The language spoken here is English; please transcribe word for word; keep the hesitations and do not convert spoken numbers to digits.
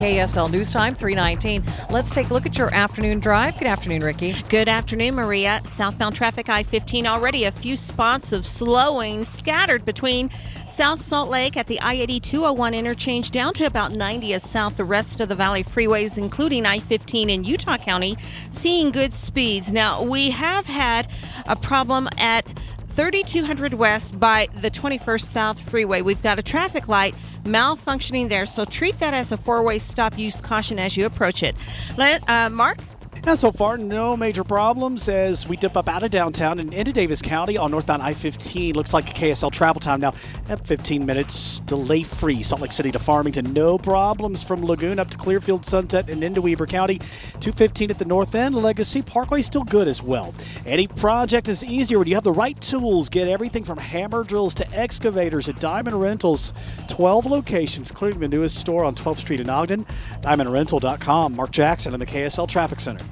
K S L News Time, three nineteen. Let's take a look at your afternoon drive. Good afternoon, Ricky. Good afternoon, Maria. Southbound traffic, I fifteen already. A few spots of slowing scattered between South Salt Lake at the I eighty two oh one interchange down to about ninetieth south. The rest of the Valley freeways, including I fifteen in Utah County, seeing good speeds. Now, we have had a problem at thirty-two hundred West by the twenty-first South Freeway. We've got a traffic light malfunctioning there, so treat that as a four-way stop. Use caution as you approach it. Let uh, Mark? And so far, no major problems as we dip up out of downtown and into Davis County on northbound I fifteen. Looks like a K S L travel time now at fifteen minutes, delay-free. Salt Lake City to Farmington, no problems from Lagoon up to Clearfield, Sunset, and into Weber County. two fifteen at the north end. Legacy Parkway still good as well. Any project is easier when you have the right tools. Get everything from hammer drills to excavators at Diamond Rentals. twelve locations, including the newest store on twelfth Street in Ogden. diamond rental dot com. Mark Jackson in the K S L Traffic Center.